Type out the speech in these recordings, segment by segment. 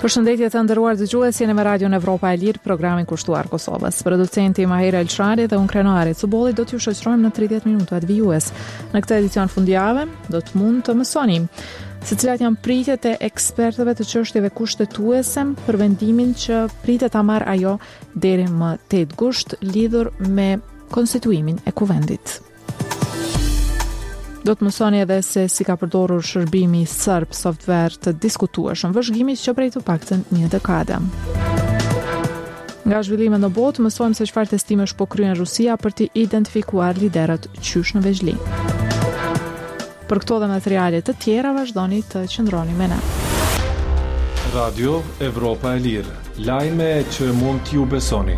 Përshëndetje të nderuar dëgjues, jeni me Radion Evropa e Lirë, programin kushtuar Kosovës. Producenti Mahira Elshari dhe unë Krenari Cubolli do t'ju shoqërojmë në 30 minutat vijues. Në këtë edicion fundjavë do të mund të mësoni se cilat janë pritjet e ekspertëve të çështjeve kushtetuese për vendimin që pritet ta marrë ajo deri më 8 gusht lidhur me konstituimin e kuvendit. Do të mësoni edhe se si ka përdorur shërbimi serb software të diskutueshëm vëzhgimit që prej të paktën një dekade. Nga zhvillimet në botë, mësojmë se çfarë testimesh po kryen Rusia për të identifikuar liderët qysh në veçli. Për këto dhe materiale të tjera vazhdoni të qëndroni me ne. Radio Evropa e Lirë, lajme që mund t'ju besoni.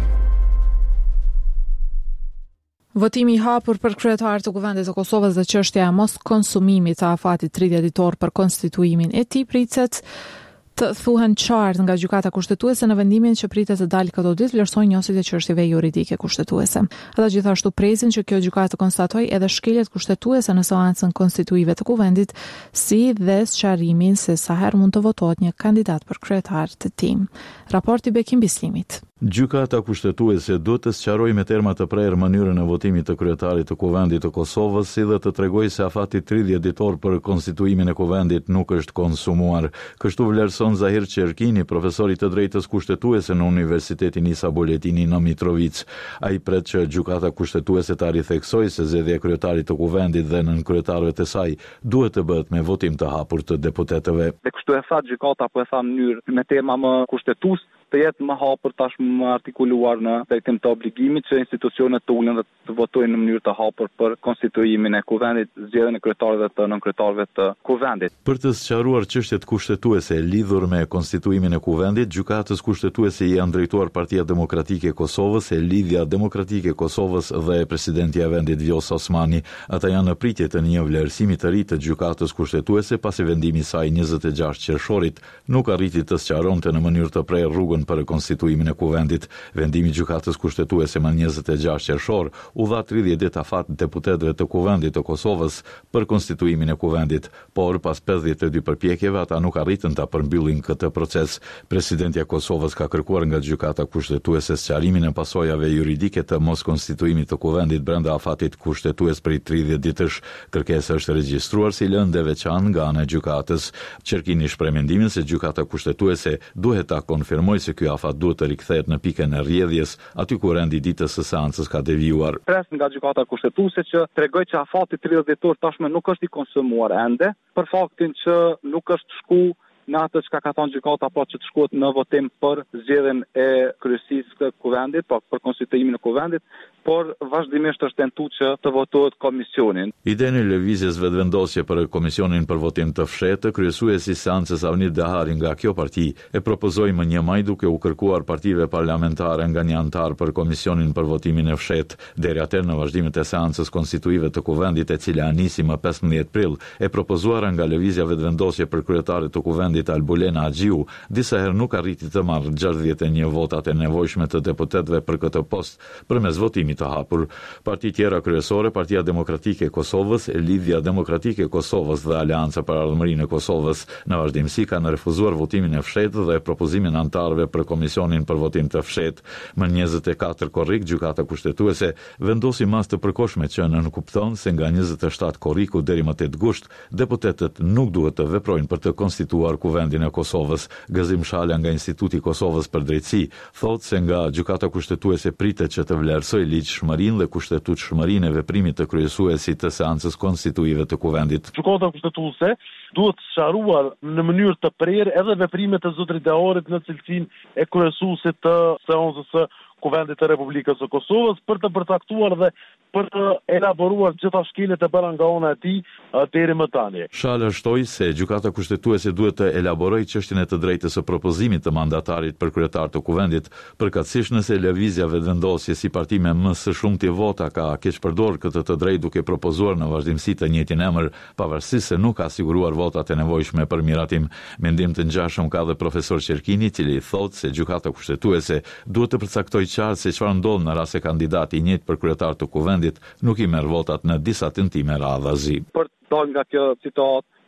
Votimi i hapur për kryetar të kuvendit të Kosovës dhe çështja e mos konsumimit të afatit 30 ditor për konstituimin e tij pritet të thuhen qartë nga gjykata kushtetuese në vendimin që pritet të dalë këto ditë vlerësojnë njësit e çështjeve juridike kushtetuese. Ata gjithashtu presin që kjo gjykatë të konstatojë edhe shkeljet kushtetuese në seancën konstituive të kuvendit, si dhe sqarimin se sa herë mund të votohet një kandidat për kryetar të tij. Raporti Bekim Bislimit. Gjykata kushtetuese duhet të sqarojë me terma të prerë mënyrën e votimit të kryetarit të kuvendit të Kosovës, si dhe të tregojë se afati 30 ditor për konstituimin e kuvendit nuk është konsumuar. Kështu vlerëson Zahir Çerkini, profesor i të drejtës kushtetuese në Universitetin Isa Boletini në Mitrovic. Ai pret që gjykata kushtetuese ta ritheksojë se zgjedhja e kryetarit të kuvendit dhe nënkryetarëve të saj duhet të bëhet me votim të hapur të deputetëve. Dhe kështu e tha gjykata, po e tha në mënyrë me tema më kushtetues, të jetë më hapur tash më artikuluar në drejtim të obligimit që institucionet të ulen dhe të votojnë në mënyrë të hapur për konstituimin e kuvendit, zgjedhjen e kryetarëve të nënkryetarëve të kuvendit. Për të sqaruar çështjet kushtetuese lidhur me konstituimin e kuvendit, gjykatës kushtetuese i janë drejtuar Partia Demokratike e Kosovës, e Lidhja Demokratike e Kosovës dhe presidentja e vendit Vjosa Osmani. Ata janë në pritje të një vlerësimi të ri të gjykatës kushtetuese pasi vendimi i saj 26 qershorit nuk arriti të sqaronte në mënyrë të prerë rrugën për konstituimin e kuvendit. Vendimi i gjykatës kushtetuese më 26 qershor u dha 30 ditë afat deputetëve të kuvendit të Kosovës për konstituimin e kuvendit, por pas 52 përpjekjeve ata nuk arritën ta përmbyllin këtë proces. Presidentja e Kosovës ka kërkuar nga gjykata kushtetuese sqarimin e pasojave juridike të mos konstituimit të kuvendit brenda afatit kushtetues për 30 ditësh. Kërkesa është regjistruar si lëndë e veçantë nga ana e gjykatës. Çerkini shpreh mendimin se gjykata kushtetuese duhet ta konfirmojë se ky afat duhet të rikthehet në pikën e rrjedhjes aty ku rendi ditës së seancës ka devijuar. Pres nga gjykata kushtetuese që tregoi që afati 30 ditor tashmë nuk është i konsumuar ende, për faktin që nuk është shku në atë që ka thonë gjykata, po që të shkohet në votim për zgjedhjen e kryesisë të kuvendit, po për konstituimin e kuvendit, por vazhdimisht është tentuar që të votohet komisionin. Idenë e lëvizjes vetëvendosje për komisionin për votim të fshehtë, kryesuesi i seancës Avnir Dahari nga kjo parti e propozoi më 1 maj duke u kërkuar partive parlamentare nga një antar për komisionin për votimin e fshehtë. Deri atëherë në vazhdimet e seancës konstituive të kuvendit, e cila nisi më 15 prill, e propozuara nga lëvizja vetëvendosje për kryetarin të kuvendit Albulena Agjiu, disa herë nuk arriti të marrë 61 votat e nevojshme të deputetëve për këtë post përmes votimit të hapur. Parti tjera kryesore, Partia Demokratike e Kosovës, Lidhja Demokratike e Kosovës dhe Aleanca për Ardhmërinë e Kosovës në vazhdimsi kanë refuzuar votimin e fshehtë dhe propozimin antarëve për komisionin për votim të fshehtë. Më 24 korrik, gjykata kushtetuese vendosi mas të përkohshme që nënkupton se nga 27 korriku deri më 8 gusht deputetët nuk duhet të veprojnë për të konstituar kuvendin e Kosovës. Gazim Shala nga Instituti i Kosovës për Drejtësi thotë se nga gjykata kushtetuese pritet që të vlerësojë ligjshmërinë dhe kushtetutshmërinë e veprimit të kryesuesit të seancës konstituive të kuvendit. Gjykata kushtetuese duhet sqaruar në mënyrë të prerë edhe veprimet e zotërit Deharit në cilësinë e kryesuesit të seancës së Kuvendit të Republikës së Kosovës për të përcaktuar dhe për të elaboruar gjitha shkeljet e bëra nga ona e tij deri më tani. Shala shtoi se gjykata kushtetuese duhet të elaborojë çështjen e të drejtës së propozimit të mandatarit për kryetar të kuvendit, përkatësisht nëse lëvizja vetëvendosje si parti me më së shumti vota ka keq përdorur këtë të drejtë duke propozuar në vazhdimsi të njëjtin emër, pavarësisht se nuk ka siguruar votat e nevojshme për miratim. Mendim të ngjashëm ka dhe profesor Çerkini, i cili thotë se gjykata kushtetuese duhet të përcaktojë qartë se çfarë ndodh në rast se kandidati i njëjtë për kryetar të kuvendit nuk i merr votat në disa tentime radhazi. Për dalë nga kjo situatë,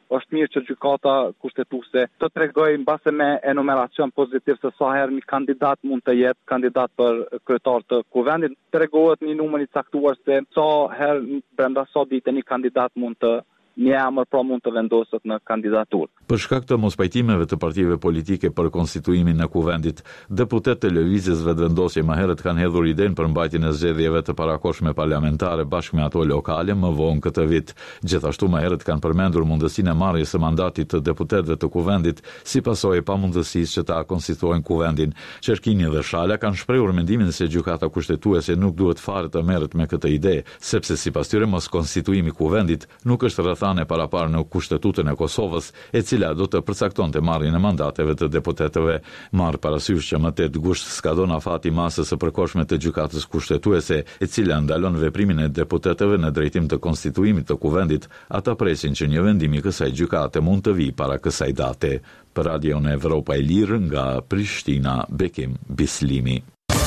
është mirë që gjykata kushtetuese të tregojë mbase me enumeracion pozitiv se sa herë një kandidat mund të jetë kandidat për kryetar të kuvendit, tregohet një numër i caktuar se sa herë brenda sa dite një kandidat mund të një emër pra mund të vendoset në kandidaturë. Për shkak të mospajtimeve të partive politike për konstituimin e kuvendit, deputet të lëvizjes vetëvendosje më herët kanë hedhur idenë për mbajtjen e zgjedhjeve të parakohshme parlamentare bashkë me ato lokale më vonë këtë vit. Gjithashtu më herët kanë përmendur mundësinë e marrjes së mandatit të deputetëve të kuvendit si pasojë e pamundësisë që ta konstituojnë kuvendin. Qerkini dhe Shala kanë shprehur mendimin se gjykata kushtetuese nuk duhet fare të merret me këtë ide, sepse sipas tyre mos konstituimi i kuvendit nuk është rrethane parapar në Kushtetutën e Kosovës, e cila do të përcaktonte marrjen e mandateve të deputetëve. Marr parasysh që më 8 gusht skadon afati masës së përkohshme të gjykatës kushtetuese, e cila ndalon veprimin e deputetëve në drejtim të konstituimit të kuvendit, ata presin që një vendim i kësaj gjykate mund të vijë para kësaj date. Për Radion Evropa e Lirë nga Prishtina, Bekim Bislimi.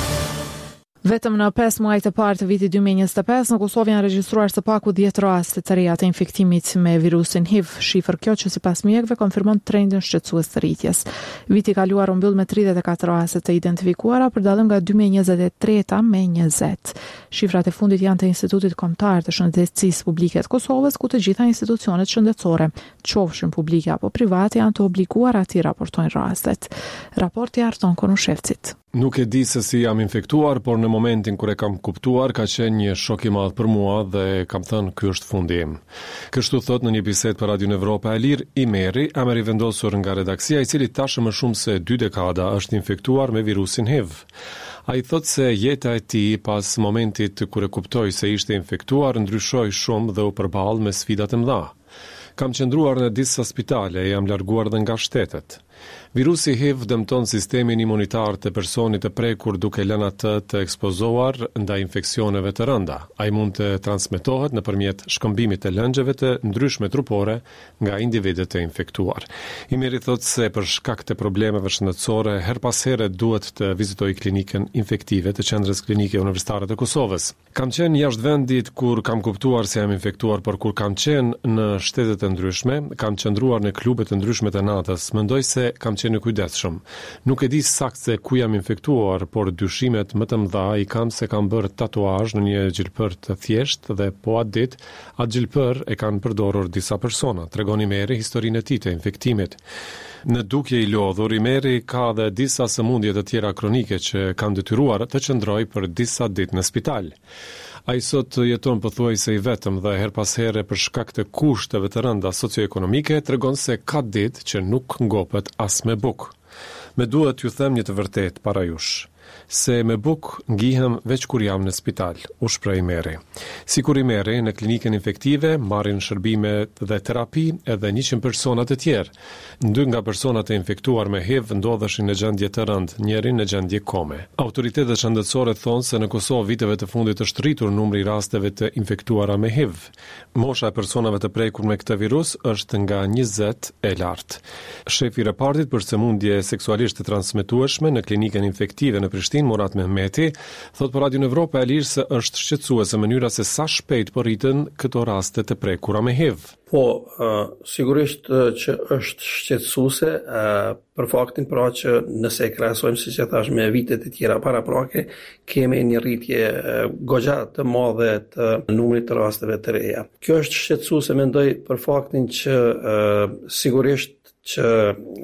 Vetëm në 5 muajt e parë të vitit 2025 në Kosovë janë regjistruar së paku 10 raste të reja të infektimit me virusin HIV, shifër kjo që sipas mjekëve konfirmon trendin shqetësues të rritjes. Viti i kaluar u mbyll me 34 raste të identifikuara për dallim nga 2023 me 20. Shifrat e fundit janë të Institutit Kombëtar të Shëndetësisë Publike të Kosovës, ku të gjitha institucionet shëndetësore, qofshin publike apo private, janë të obliguara të raportojnë rastet. Raporti Arton Konushevcit. Nuk e di se si jam infektuar, por në momentin kur e kam kuptuar ka qenë një shok i madh për mua dhe kam thënë ky është fundi im. Kështu thot në një bisedë për Radion Evropa e Lirë Imeri, emër i vendosur nga redaksia, i cili tashmë më shumë se 2 dekada është infektuar me virusin HIV. Ai thot se jeta e tij pas momentit kur e kuptoi se ishte infektuar ndryshoi shumë dhe u përball me sfida të mëdha. Kam qëndruar në disa spitale e jam larguar dhe nga shtetet. Virusi HIV dëmton sistemin imunitar të personit të prekur duke lënë atë të ekspozuar ndaj infeksioneve të rënda. Ai mund të transmetohet nëpërmjet shkëmbimit të lëngjeve të ndryshme trupore nga individët e infektuar. Imeri thotë se për shkak të problemeve shëndetësore her pas here duhet të vizitoj klinikën infektive të Qendrës Klinike Universitare të Kosovës. Kam qenë jashtë vendit kur kam kuptuar se jam infektuar, por kur kam qenë në shtetet e ndryshme, kam qëndruar në klube të ndryshme të natës, mendoj se kam qenë kujdesshëm. Nuk e di saktë se ku jam infektuar, por dyshimet më të mëdha i kam se kam bërë tatuazh në një gjilpër të thjeshtë dhe po atë ditë atë gjilpër e kanë përdorur disa persona, tregon Imeri historinë e tij të infektimit. Në dukje i lodhur, Imeri ka dhe disa sëmundje të tjera kronike që kanë detyruar të qëndroj për disa ditë në spital. Ai sot jeton pothuajse i vetëm dhe her pas here për shkak të kushteve të rënda socioekonomike tregon se ka ditë që nuk ngopet as me bukë. Me duhet ju them një të vërtetë para jush, se me bukë ngihem veç kur jam në spital, u shpreh Imeri. Sikur Imeri, në klinikën infektive marrin shërbime dhe terapi edhe 100 persona të tjerë. 2 nga personat e infektuar me HIV ndodheshin në gjendje të rëndë, njëri në gjendje kome. Autoritetet shëndetësore thonë se në Kosovë viteve të fundit është rritur numri i rasteve të infektuara me HIV. Mosha e personave të prekur me këtë virus është nga 20 e lartë. Shefi i repartit për sëmundje seksualisht të transmetueshme në klinikën infektive në Prishtinë, Murat Mehmeti, thot për Radion Evropa e Lirë se është shqetësuese mënyra se sa shpejt po rriten këto raste të prekura me HIV. Po, sigurisht që është shqetësuese për faktin pra që nëse krahasojmë siç e thash me vitet e tjera paraprake, kemi një rritje goxha të madhe të numrit të rasteve të reja. Kjo është shqetësuese mendoj për faktin që sigurisht që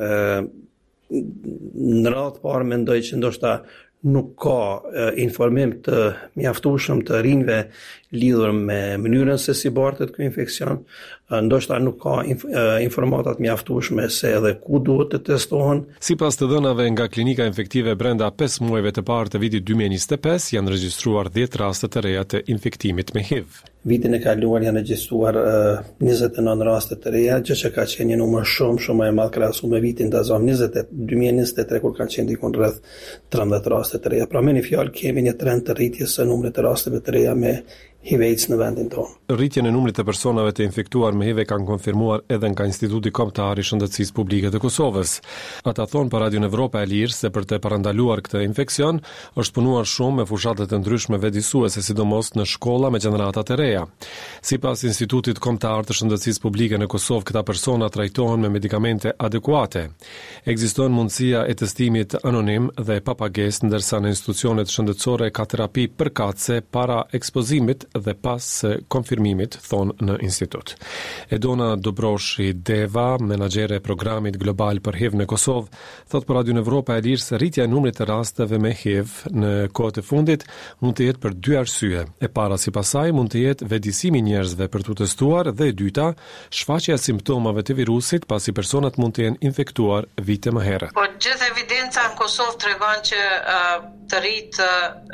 në radhë parë mendoj që ndoshta nuk ka informim të mjaftueshëm të rinjve lidhur me mënyrën se si bartet ky infeksion, ndoshta nuk ka informata të mjaftueshme se edhe ku duhet të testohen. Sipas të dhënave nga klinika infektive brenda 5 muajve të parë të vitit 2025 janë regjistruar 10 raste të reja të infektimit me HIV. Vitin e kaluar janë regjistruar 29 raste të reja, gjë që ka qenë një numër shumë më i madh krahasuar me vitin të azam 2023 kur kanë qenë diku rreth 13 raste të reja. Pra me një fjalë kemi një trend të rritjes së numrit të rasteve të reja me HIV/AIDS në vendin tonë. Rritjen e numrit të personave të infektuar me HIV kanë konfirmuar edhe nga Instituti Kombëtar i Shëndetësisë Publike të Kosovës. Ata thonë për Radio Evropa e Lirë se për të parandaluar këtë infekcion është punuar shumë me fushatë të ndryshme vjedisuese, sidomos në shkolla me gjenerata të reja. Sipas Institutit Kombëtar të Shëndetësisë Publike në Kosovë, këta persona trajtohen me medikamente adekuate. Ekziston mundësia e testimit anonim dhe pa pagesë, ndërsa në institucionet shëndetësore ka terapi përkatëse para ekspozimit dhe pas konfirmimit, thonë në institut. Edona Dobroshi Deva, menaxhere e programit global për HIV në Kosovë, thot për Radio Evropa e Lirë se rritja e numrit të rasteve me HIV në kohët e fundit mund të jetë për dy arsye. E para, sipas saj, mund të jetë vjedisimi i njerëzve për të testuar, dhe e dyta, shfaqja e simptomave të virusit pasi personat mund të jenë infektuar vite më herët. Po gjithë evidenca në Kosovë tregon që të rritë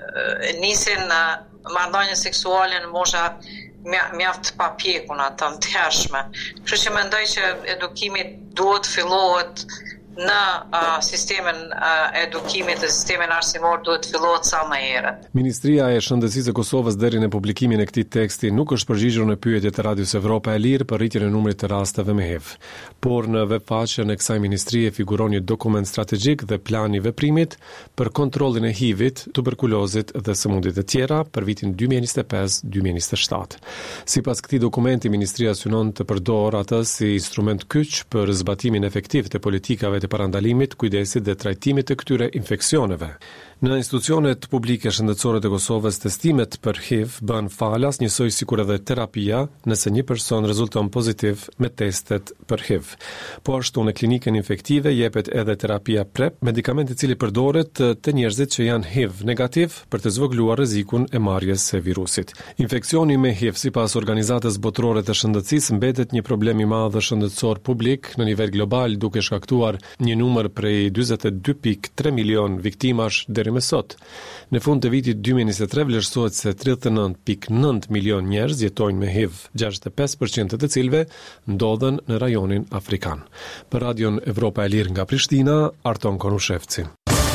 nisin marrëdhënie seksuale në mosha mjaft papjekuna të mëhershme. Kështu që mendoj që edukimi duhet fillohet në sistemin edukimit dhe sistemin arsimor duhet fillohet sa më herët. Ministria e Shëndetësisë e Kosovës deri në publikimin e këtij teksti nuk është përgjigjur në pyetjet e Radios Evropa e Lirë për rritjen e numrit të rasteve me HIV. Por në webfaqen e kësaj ministrie figuron një dokument strategjik dhe plani veprimit për kontrollin e HIV-it, tuberkulozit dhe sëmundjet e tjera për vitin 2025-2027. Sipas këtij dokumenti, ministria synon të përdorë atë si instrument kyç për zbatimin efektiv të politikave të parandalimit, kujdesit dhe trajtimit të këtyre infeksioneve. Në institucionet publike shëndetësore të Kosovës, testimet për HIV bën falas njësoj sikur edhe terapia nëse një person rezulton pozitiv me testet për HIV. Po ashtu në klinikën infektive jepet edhe terapia PrEP, medikament i cili përdoret të njerëzit që janë HIV negativ për të zvogëluar rrezikun e marrjes së virusit. Infeksioni me HIV sipas Organizatës Botërore të Shëndetësisë mbetet një problem i madh shëndetësor publik në nivel global, duke shkaktuar një numër prej 42.3 milion viktimash deri më sot. Në fund të vitit 2023 vlerësohet se 39.9 milion njerëz jetojnë me HIV, 65% të cilëve ndodhen në rajonin afrikan. Për Radion Evropa e Lirë nga Prishtina, Arton Konushevci.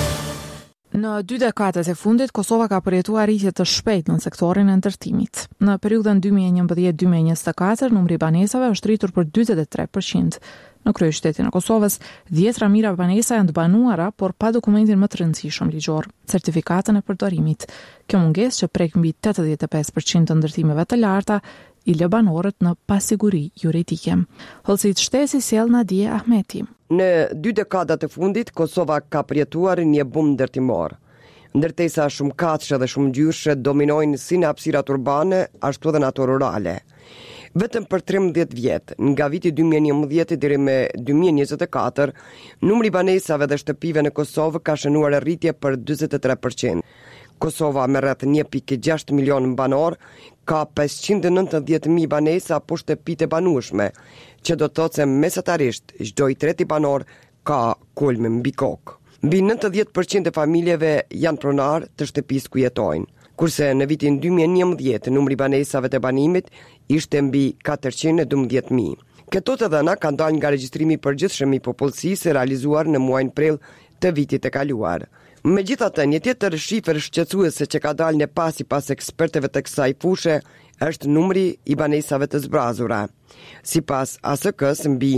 Në 2 dekadat e fundit, Kosova ka përjetuar rritje të shpejtë në sektorin e ndërtimit. Në periudhën 2011-2024, numri i banesave është rritur për 43%. Në kryeqytetin e Kosovës, 10 mijëra banesa janë të banuara, por pa dokumentin më të rëndësishëm ligjor, certifikatën e përdorimit. Kjo mungesë, që prek mbi 85% të ndërtimeve të larta, i lë banorët në pasiguri juridike. Hollësit shtesi sjell Nadia Ahmeti. Në 2 dekadat e fundit, Kosova ka përjetuar një bum ndërtimor. Ndërtesa shumë katëshe dhe shumë ngjyrshe dominojnë si në hapësirat urbane, ashtu edhe në ato rurale. Vetëm për 13 vjet, nga viti 2011 deri me 2024, numri banesave dhe shtëpive në Kosovë ka shënuar rritje për 43%. Kosova me rreth 1.6 milion banor ka 590.000 banesa apo shtëpi të banueshme, që do të thotë se mesatarisht çdo i treti banor ka kulm mbi kokë. Mbi 90% e familjeve janë pronar të shtëpisë ku jetojnë, kurse në vitin 2011 numri banesave të banimit ishte mbi 412.000. Këto të dhëna kanë dalë nga regjistrimi i përgjithshëm i popullsisë realizuar në muajin prill të vitit të kaluar. Megjithatë, një tjetër shifër shqetësuese që ka dalë në pas ekspertëve të kësaj fushë është numri i banesave të zbrazura. Sipas ASK-s, mbi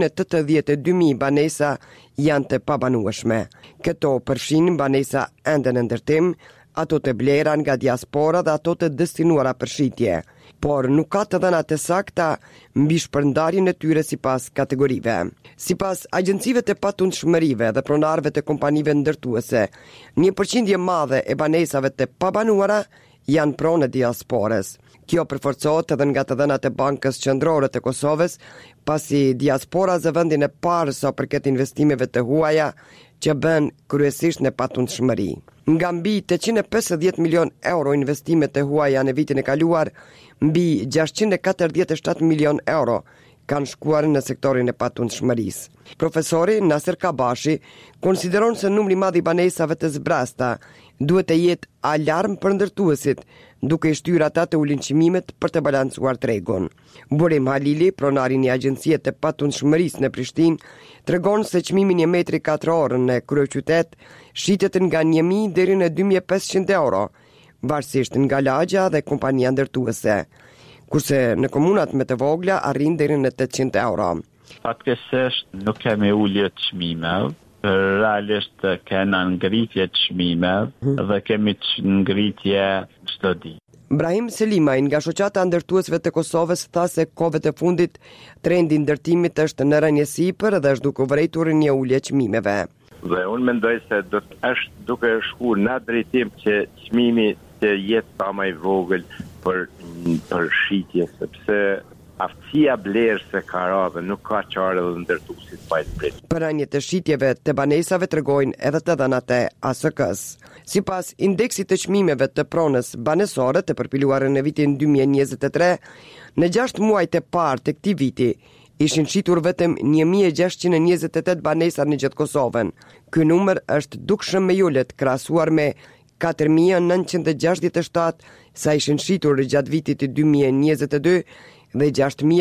182.000 banesa janë të pabanueshme. Këto përfshin banesa ende në ndërtim, ato të blera nga diaspora dhe ato të destinuara për shitje, por nuk ka të dhëna të sakta mbi shpërndarjen e tyre sipas kategorive. Sipas agjencive të patundshmërive dhe pronarëve të kompanive ndërtuese, një përqindje madhe e banesave të pabanuara janë pronë e diasporës. Kjo përforcohet edhe nga të dhënat e Bankës Qendrore të Kosovës, pasi diaspora zë vendin e parë sa përket investimeve të huaja që bën kryesisht në patundshmëri. Nga mbi 850 milion euro investimet të huaja në vitin e kaluar, mbi 647 milion euro kanë shkuar në sektorin e patundshmërisë. Profesori Nasir Kabashi konsideron se numri i madh i banesave të zbrasta duhet të jetë alarm për ndërtuesit, duke i shtyrë ata të ulin çmimet për të balancuar tregun. Burim Halili, pronari i një agjencie të patundshmërisë në Prishtinë, tregon se çmimi një metri katror në kryeqytet shitet nga 1.000 deri në 2.500 euro, varësisht nga lagja dhe kompania ndërtuese, kurse në komunat më të vogla arrin deri në 800 euro. Fatkeqësisht nuk kemi ulje të çmimeve, realisht kena ngritje të çmimeve dhe kemi ngritje çdo ditë. Brahim Selimaj nga shoqata ndërtuesve të Kosovës tha se kohëve të fundit trendi i ndërtimit është në rënje sipër dhe është duke vërejtur një ulje çmimeve. Dhe unë mendoj se është duke shkuar në drejtim që çmimi të jetë sa më i vogël për shitje, sepse aftësia blerëse ka radhë nuk ka qarë dhe ndërtuesit pa prit. Përënjet të shitjeve të banesave tregojnë edhe të dhënat e ASK-s. Sipas indeksit të çmimeve të pronës banesore të përpiluar në vitin 2023, në 6 muajt e parë të këtij viti ishin shitur vetëm 1628 banesa në gjithë Kosovën. Ky numër është dukshëm me ulët krahasuar me 4967 sa ishin shitur gjatë vitit 2022 dhe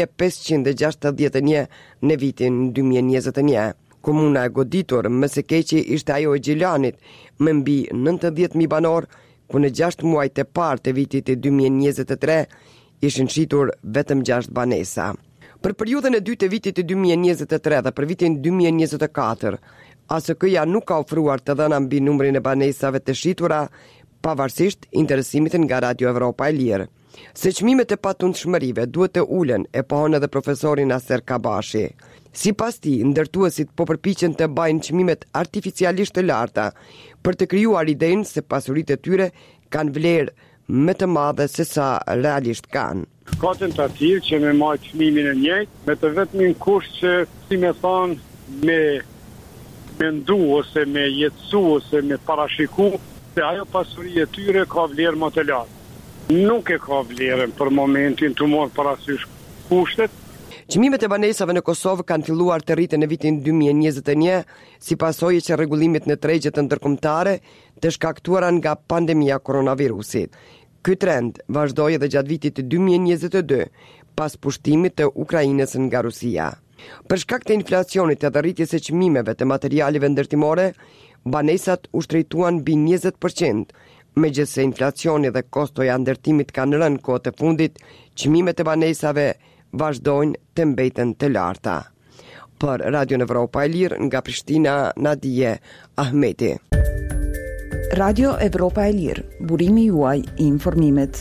6561 në vitin 2021. Komuna e goditur më së keqi ishte ajo e Gjilanit, me mbi 90.000 banor, ku në 6 muajt e parë të vitit 2023 ishin shitur vetëm 6 banesa. Për periudhën e dytë të vitit 2023 dhe për vitin 2024, ASK-ja nuk ka ofruar të dhëna mbi numrin e banesave të shitura, pavarësisht interesimit nga Radio Evropa e Lirë. Se çmimet e patundshmërive duhet të ulen e pohon edhe profesori Naser Kabashi. Sipas tij, ndërtuesit po përpiqen të bajnë çmimet artificialisht të larta për të krijuar idenë se pasuritë e tyre kanë vlerë më të madhe se sa realisht kanë. Ka tentativë që me marrë çmimin e njëjtë, me të vetmin kusht që, si me thonë, me mendu ose me jetësu ose me parashiku se ajo pasuri e tyre ka vlerë më të lartë. Nuk e ka vlerën për momentin të morë parasysh kushtet. Çmimet e banesave në Kosovë kanë filluar të rriten në vitin 2021 si pasojë që rregullimit në tregjet ndërkombëtare të shkaktuara nga pandemia koronavirusit. Ky trend vazhdoi edhe gjatë vitit 2022 pas pushtimit të Ukrainës nga Rusia. Për shkak të inflacionit edhe rritjes së çmimeve të materialeve ndërtimore, banesat u shtrejtuan mbi 20%. Megjithse inflacioni dhe kostoja ndërtimit kanë rënë kohët e fundit, çmimet e banesave vazhdojnë të mbeten të larta. Për Radio Evropa e Lirë nga Prishtina, Nadije Ahmeti. Radio Evropa e Lirë, burimi juaj i informimit.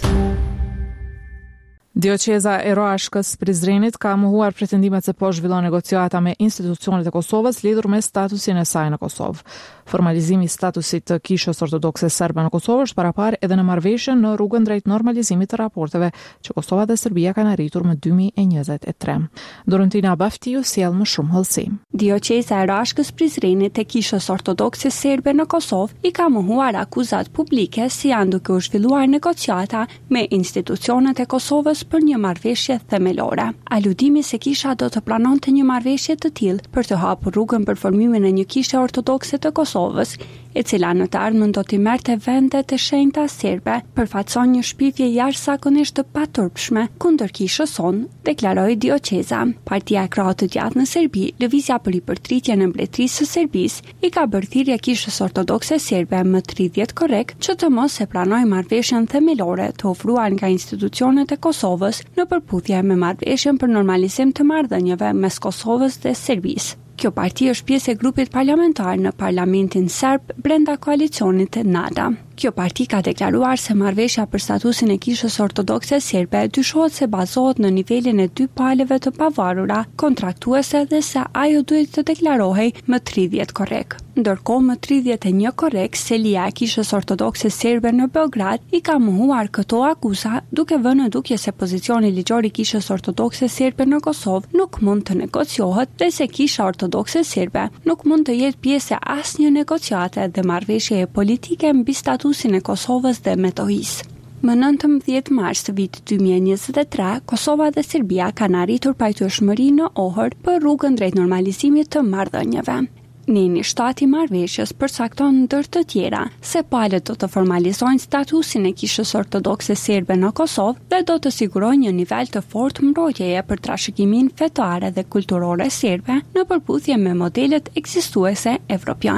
Dioqeza e Roashkës Prizrenit ka mohuar pretendimet se po zhvillon negociata me institucionet e Kosovës lidhur me statusin e saj në Kosovë. Formalizimi i statusit të Kishës Ortodokse Serbe në Kosovë është parapar edhe në marrëveshjen në rrugën drejt normalizimit të raporteve që Kosova dhe Serbia kanë arritur më 2023. Dorentina Baftiu sjell më shumë hollësi. Dioqeza e Roashkës Prizrenit e Kishës Ortodokse Serbe në Kosovë i ka mohuar akuzat publike si janë duke u zhvilluar negociata me institucionet e Kosovës për një marrëveshje themelore. Aludimi se kisha do të pranonte një marrëveshje të tillë për të hapur rrugën për formimin e një kishe ortodokse të Kosovës, e cila në të ardhmen do t'i merrte vende të shenjta serbe, përfaqëson një shpifje jashtëzakonisht të paturpshme kundër kishës sonë, deklaroi Dioqeza. Partia Kroate Djathtë në Serbi, Lëvizja për Ripërtritjen e Mbretërisë së Serbisë, i ka bërë thirrje kishës ortodokse serbe më 30 korrekt që të mos e pranojë marrëveshjen themelore të ofruar nga institucionet e Kosovës në përputhje me marrëveshjen për normalizim të marrëdhënieve mes Kosovës dhe Serbisë. Kjo parti është pjesë e grupit parlamentar në Parlamentin Serb brenda koalicionit NADA. Kjo parti ka deklaruar se marrëveshja për statusin e kishës ortodokse serbe dyshohet se bazohet në nivelin e 2 palëve të pavarura kontraktuese dhe se ajo duhet të deklarohej më 30 korrekt. Ndërkohë më 31 korrekt, selia e kishës ortodokse serbe në Beograd i ka mohuar këto akuza duke vënë në dukje se pozicioni ligjor i kishës ortodokse serbe në Kosovë nuk mund të negociohet dhe se kisha ortodokse serbe nuk mund të jetë pjesë e asnjë negociate dhe marrëveshjeje politike mbi statusin e Kosovës dhe Metohijës. Më 19 mars të vitit 2023, Kosova dhe Serbia kanë arritur pajtueshmëri në Ohër për rrugën drejt normalizimit të marrëdhënieve. Neni 7 i marrëveshjes përcakton ndër të tjera se palët do të formalizojnë statusin e kishës ortodokse serbe në Kosovë dhe do të sigurojnë një nivel të fortë mbrojtjeje për trashëgimin fetare dhe kulturore serbe në përputhje me modelet ekzistuese evropiane.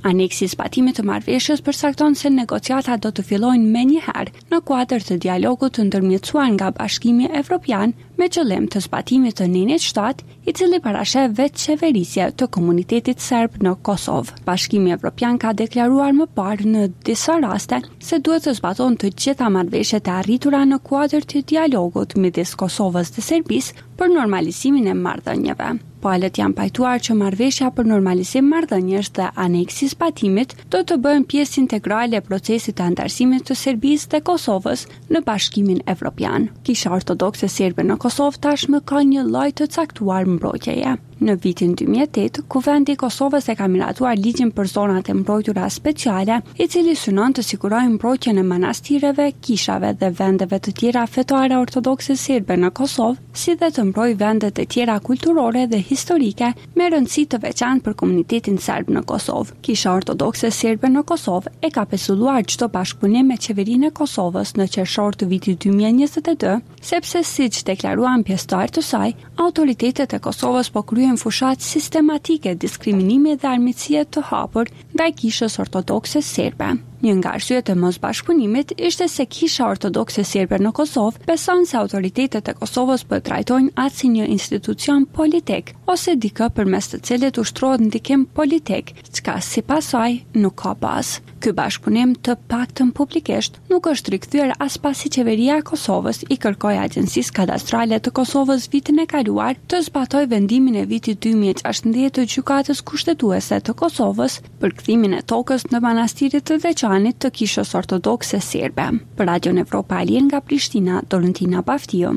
Aneksi i zbatimit të marrëveshjes përcakton se negociatat do të fillojnë menjëherë në kuadër të dialogut të ndërmjetësuar nga Bashkimi Evropian me qëllim të zbatimit të Nenit 7, i cili parasheh vetë qeverisje të komunitetit serb në Kosovë. Bashkimi Evropian ka deklaruar më parë në disa raste se duhet të zbatojnë të gjitha marrëveshjet e arritura në kuadër të dialogut midis Kosovës dhe Serbisë për normalizimin e marrëdhënieve. Palët janë pajtuar që marrëveshja për normalizim marrëdhëniesh dhe aneksi i zbatimit do të bëhen pjesë integrale e procesit të antarësimit të Serbisë dhe Kosovës në Bashkimin Evropian. Kisha Ortodokse Serbe në Kosovë tashmë ka një lloj të caktuar mbrojtjeje. Në vitin 2008, Kuvendi i Kosovës e ka miratuar ligjin për zonat e mbrojtura speciale, i cili synon të sigurojë mbrojtjen e manastireve, kishave dhe vendeve të tjera fetare ortodokse serbe në Kosovë, si dhe të mbrojë vendet e tjera kulturore dhe historike me rëndësi të veçantë për komunitetin serb në Kosovë. Kisha Ortodokse Serbe në Kosovë e ka pesulluar çdo bashkëpunim me qeverinë e Kosovës në qershor të vitit 2022, sepse siç deklaruan pjesëtarët të saj, autoritetet e Kosovës po kryejnë fushat sistematike diskriminimi dhe armiqësie të hapur ndaj kishës ortodokse serbe. Një nga arsyet e mosbashkëpunimit ishte se Kisha Ortodokse Serbe në Kosovë beson se autoritetet e Kosovës po e trajtojnë atë si një institucion politik ose dikë përmes të cilit ushtrohet ndikim politik, çka sipas saj nuk ka bazë. Ky bashkëpunim të paktën publikisht nuk është rikthyer as pasi qeveria e Kosovës i kërkoi Agjencisë Kadastrale të Kosovës vitin e kaluar të zbatojë vendimin e vitit 2016 të gjykatës kushtetuese të Kosovës për kthimin e tokës në manastirin të veçanit të Kishës Ortodokse Serbe. Për Radion Evropa e Lirë nga Prishtina, Dorentina Baftiu.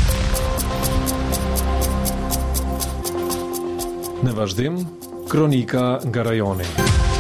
Në vazhdim, kronika nga rajoni.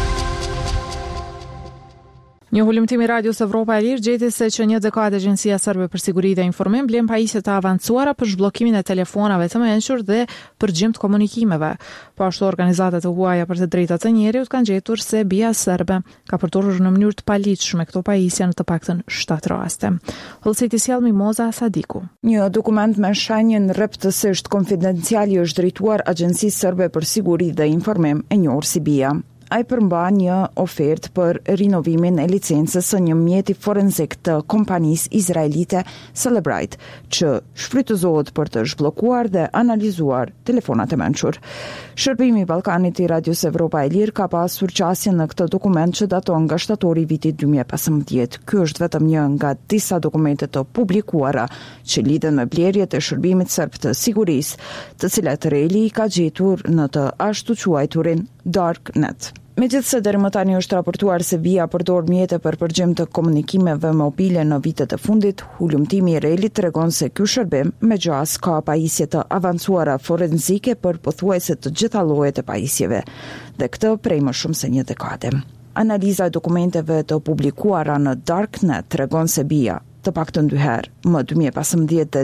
Një hulumtim i Radios Evropa e Lirë gjeti se që një dekadë Agjencia Serbe për Siguri dhe Informim blen pajisje të avancuara për zhbllokimin e telefonave të mençur dhe për gjim të komunikimeve. Po ashtu organizatat e huaja për të drejtat e njerëzit kanë gjetur se BIA serbe ka përdorur në mënyrë të paligjshme këto pajisje në të paktën 7 raste. Hollësiti sjell Mimoza Sadiku. Një dokument me shenjën rreptësisht konfidencial i është drejtuar Agjencisë Serbe për Siguri dhe Informim, e njohur si BIA. Ai përmban një ofertë për rinovimin e licencës së një mjeti forenzik të kompanisë izraelite Cellebrite, që shfrytëzohet për të zhbllokuar dhe analizuar telefonat e mençur. Shërbimi i Ballkanit i Radios Evropa e Lirë ka pasur qasje në këtë dokument që daton nga shtatori i vitit 2015. Ky është vetëm një nga disa dokumente të publikuara që lidhen me blerjet e shërbimit serb të sigurisë, të cilat Reli ka gjetur në të ashtu quajturin Darknet. Megjithëse deri më tani është raportuar se BIA përdor mjete për përgjim të komunikimeve mobile në vitet e fundit, hulumtimi i Relit tregon se ky shërbim me gjas ka pajisje të avancuara forenzike për pothuajse të gjitha llojet e pajisjeve, dhe këtë prej më shumë se një dekade. Analiza e dokumenteve të publikuara në Darknet tregon se BIA të paktën 2 herë, më 2015 dhe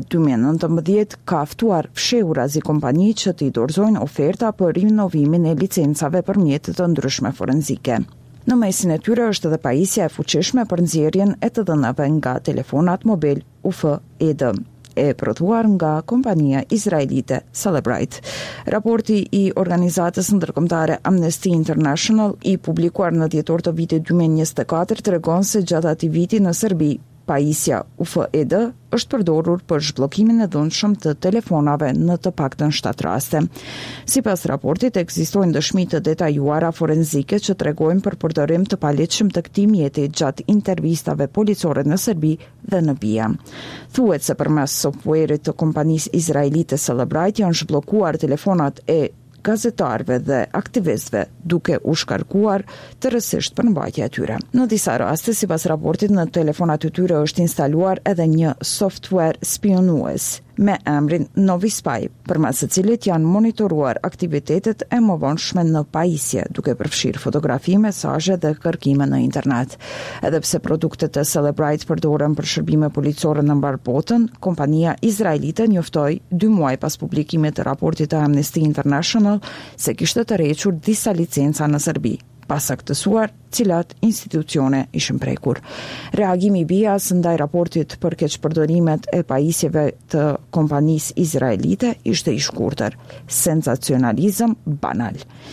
2019, ka ftuar fshehurazi kompani që t'i dorëzojnë oferta për rinovimin e licencave për mjete të ndryshme forenzike. Në mesin e tyre është edhe pajisja e fuqishme për nxjerrjen e të dhënave nga telefonat mobil UFED, e prodhuar nga kompania izraelite Cellebrite. Raporti i organizatës ndërkombëtare Amnesty International i publikuar në dhjetor të vitit 2024 tregon se gjatë atij viti në Serbi pajisja UFED është përdorur për zhbllokimin e dhunshëm të telefonave në të paktën 7 raste. Sipas raportit, ekzistojnë dëshmi të detajuara forenzike që tregojnë për përdorim të paligjshëm të këtij mjeti gjatë intervistave policore në Serbi dhe në BIA. Thuhet se përmes software-it të kompanisë izraelite Cellebrite janë zhbllokuar telefonat e gazetarëve dhe aktivistëve, duke u shkarkuar tërësisht për mbajtja e tyre. Në disa raste, sipas raportit, në telefonat e tyre është instaluar edhe një software spionues me emrin Novispy, përmes së cilit janë monitoruar aktivitetet e mëvonshme në pajisje, duke përfshirë fotografi, mesazhe dhe kërkime në internet. Edhe pse produktet e Cellebrite përdoren për shërbime policore në mbar botën, kompania izraelite njoftoi 2 muaj pas publikimit të raportit të Amnesty International se kishte tërhequr disa licenca në Serbi, pa saktësuar cilat institucione ishin prekur. Reagimi i BIA-s ndaj raportit për keqpërdorimet e pajisjeve të kompanisë izraelite ishte i shkurtër: sensacionalizëm banal.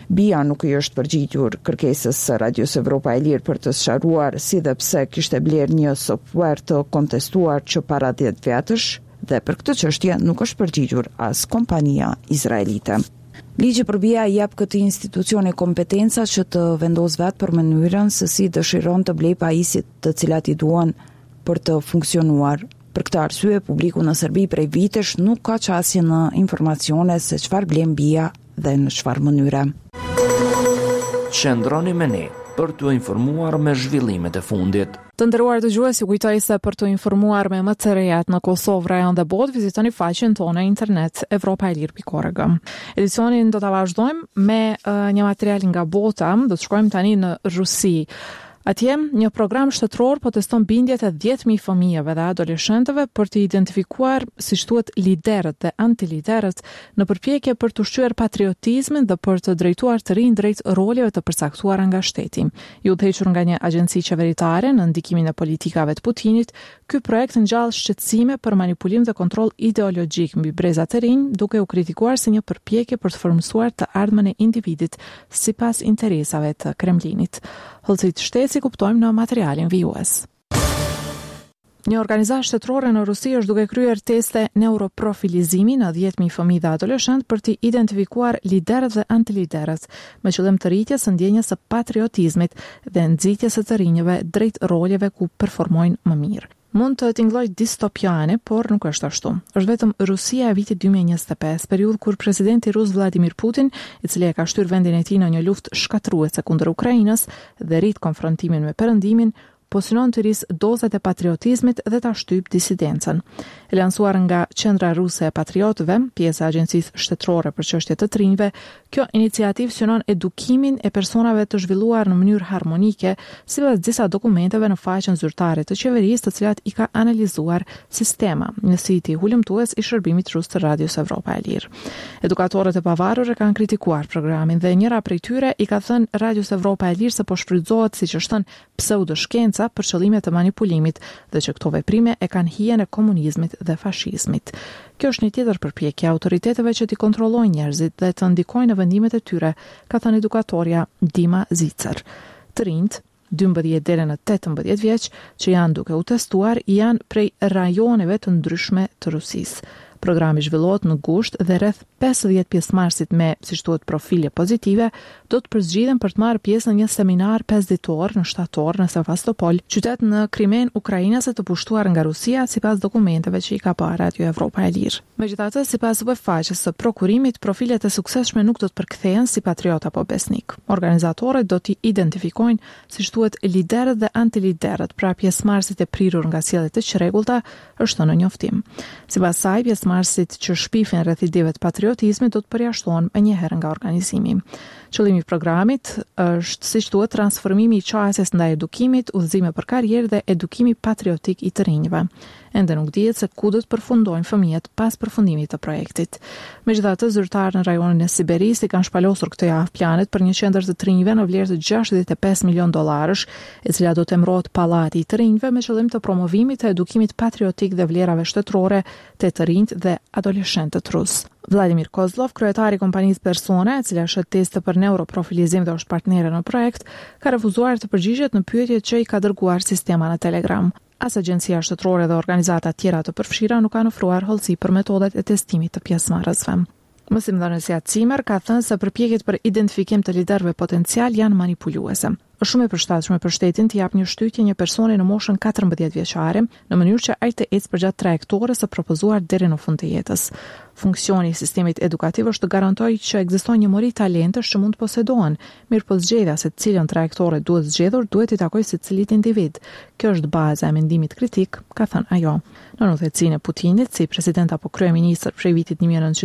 Bia nuk i është përgjigjur kërkesës së Radios Evropa e Lirë për të sqaruar si dhe pse kishte bler një software të kontestuar që para 10 vjetësh dhe për këtë çështje nuk është përgjigjur as kompania izraelite. Ligji për Bia i jep këtij institucioni kompetenca që të vendos vetë për mënyrën se si dëshiron të blej pajisjet të cilat i duan për të funksionuar. Për këtë arsye, publiku në Serbi prej vitesh nuk ka qasje në informacione se çfarë blen Bia dhe në çfarë mënyre. Qëndroni me ne për të informuar me zhvillimet e fundit. Të nderuar dëgjues, ju kujtoj se për të informuar me më të rejat në Kosovë, rajon dhe botë, vizitoni faqen tonë internet evropaelir.org. Edicionin do ta vazhdojmë me një material nga bota, do të shkojmë tani në Rusi. Atje, një program shtetëror po teston bindjet e 10.000 fëmijëve dhe adoleshentëve për të identifikuar, siç thuhet, liderët dhe antiliderët në përpjekje për të ushqyer patriotizmin dhe për të drejtuar të rinj drejt roleve të përcaktuara nga shteti. I udhëhequr nga një agjenci qeveritare në ndikimin e politikave të Putinit, ky projekt ngjall shqetësime për manipulim dhe kontroll ideologjik mbi brezat e rinj, duke u kritikuar si një përpjekje për të formësuar të ardhmen e individit sipas interesave të Kremlinit. Hollësit shteti si kuptojmë në materialin vijues. Një organizatë shtetërore në Rusi është duke kryer teste neuroprofilizimi në 10.000 fëmijë dhe adoleshent për të identifikuar liderët dhe antiliderët, me qëllim të rritjes së ndjenjës së patriotizmit dhe nxitjes së të rinjve drejt roleve ku performojnë më mirë. Mund të tingëllojë distopiane, por nuk është ashtu. Është vetëm Rusia e vitit 2025, periudhë kur presidenti rus Vladimir Putin, i cili e ka shtyr vendin e tij në një luftë shkatruese kundër Ukrainës dhe rrit konfrontimin me Perëndimin, po synon të rrisë dozat e patriotizmit dhe ta shtyp disidencën. E lansuar nga Qendra Ruse e Patriotëve, pjesë e Agjencisë Shtetërore për Çështje të Trinjve, kjo iniciativë synon edukimin e personave të zhvilluar në mënyrë harmonike, sipas disa dokumenteve në faqen zyrtare të qeverisë, të cilat i ka analizuar sistema në siti hulumtues i shërbimit rus të Radios Evropa e Lirë. Edukatorët e pavarur e kanë kritikuar programin dhe njëra prej tyre i ka thënë Radios Evropa e Lirë se po shfrytëzohet, siç është thënë, pseudoshkencë për qëllime të manipulimit dhe që këto veprime e kanë hijen e komunizmit dhe fashizmit. Kjo është një tjetër përpjekje e autoriteteve që t'i kontrollojnë njerëzit dhe të ndikojnë në vendimet e tyre, ka thënë edukatorja Dima Zicer. Të rinjt, 12 deri në 18 vjeç, që janë duke u testuar, janë prej rajoneve të ndryshme të Rusisë. Programi zhvillohet në gusht dhe rreth 50 pjesëmarrësit me, siç thuhet, profile pozitive, do të përzgjidhen për të marrë pjesë në një seminar 5 ditor në shtator në Sevastopol, qytet në Krimen Ukrainës e të pushtuar nga Rusia sipas dokumenteve që i ka parë Radio Evropa e Lirë. Megjithatë, sipas webfaqes së prokurimit, profilet e suksesshme nuk do të përkthehen si patriot apo besnik. Organizatorët do t'i identifikojnë, siç thuhet, liderët dhe antiliderët, pra pjesëmarrësit e prirur nga sjelljet e çrregullta, është në njoftim. Sipas saj, pjesëmarrësit që shpifin rreth ideve të patriotizmit do të përjashtohen më një herë nga organizimi. Qëllimi i programit është, siç thuhet, transformimi i qasjes ndaj edukimit, udhëzime për karrierë dhe edukimi patriotik i të rinjve. Ende nuk dihet se ku do të përfundojnë fëmijët pas përfundimit të projektit. Megjithatë, zyrtarë në rajonin e Siberisë kanë shpalosur këtë javë planet për një qendër të rinjve në vlerë të $65 milion, e cila do të emërohet Pallati i të rinjve me qëllim të promovimit të edukimit patriotik dhe vlerave shtetërore të rinjt dhe adoleshentët rus. Vladimir Kozlov, kryetari i kompanisë Persona, e cila shët teste për neuroprofilizim dhe është partnere në projekt, ka refuzuar të përgjigjet në pyetjet që i ka dërguar sistema në Telegram. As agjencia shtetërore dhe organizata tjera të përfshira nuk kanë ofruar hollësi për metodat e testimit të pjesëmarrësve. Mësimdhënësja Cimer ka thënë se përpjekjet për identifikim të liderëve potencial janë manipuluese. Është shumë e përshtatshme për shtetin të japë një shtytje një personi në moshën 14 vjeçare, në mënyrë që ai të ecë përgjatë trajektores së propozuar deri në fund të jetës. Funksioni i sistemit edukativ është të garantojë që ekziston një mori talentesh që mund të posedohen, mirë po zgjedhja se cilën trajektore duhet zgjedhur duhet i takojë secilit individ. Kjo është baza e mendimit kritik, ka thënë ajo. Në udhëhecinë e Putinit, si president apo kryeministër prej vitit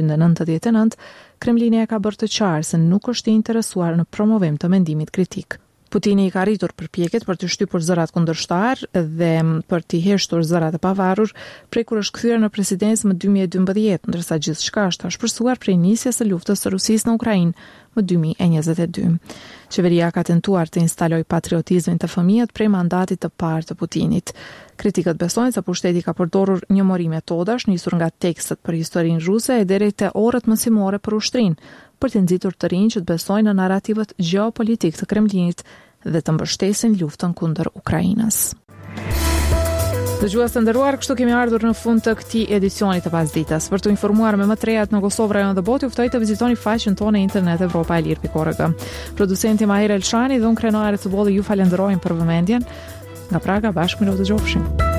1999, Kremlini e ka bërë të qartë se nuk është i interesuar në promovim të mendimit kritik. Putini i ka rritur përpjekjet për të shtypur zërat kundërshtar dhe për të heshtur zërat e pavarur prej kur është kthyer në presidencë më 2012, ndërsa gjithçka është shpërsuar prej nisjes së luftës së Rusisë në Ukrainë më 2022. Qeveria ka tentuar të instalojë patriotizmin të fëmijët prej mandatit të parë të Putinit. Kritikët besojnë se pushteti ka përdorur një mori metodash nisur nga tekstet për historinë ruse e deri te orët mësimore për ushtrinë, për të nxitur të rinj që të besojnë në narrativat gjeopolitik të Kremlinit dhe të mbështesin luftën kundër Ukrainës. Dëgjues të nderuar, kështu kemi ardhur në fund të këtij edicioni të pasdites. Për të informuar me më të rejat në Kosovë, rajon dhe botë, ju ftoj të vizitoni faqen tonë në internet evropaelir.org. Producenti Mahir Elshani dhe unë Krenare të Bolli ju falenderojmë për vëmendjen. Nga Praga, bashkë me do të gjofshim.